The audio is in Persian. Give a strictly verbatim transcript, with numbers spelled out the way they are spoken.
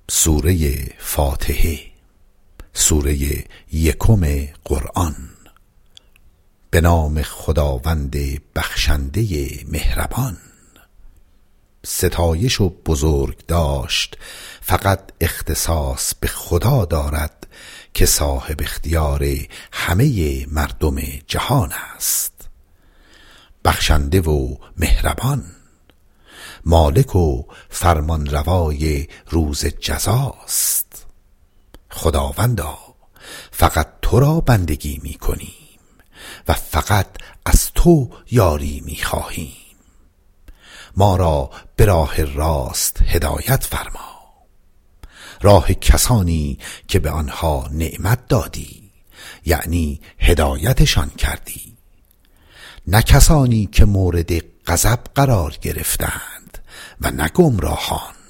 سوره فاتحه، سوره یکم قرآن. به نام خداوند بخشنده مهربان. ستایش و بزرگ داشت فقط اختصاص به خدا دارد که صاحب اختیار همه مردم جهان است. بخشنده و مهربان، مالک و فرمانروای روز جزاست. خداوندا، فقط تو را بندگی می کنیم و فقط از تو یاری می خواهیم. ما را به راه راست هدایت فرما، راه کسانی که به آنها نعمت دادی، یعنی هدایتشان کردی، نه کسانی که مورد غضب قرار گرفتند و نه گمراهان.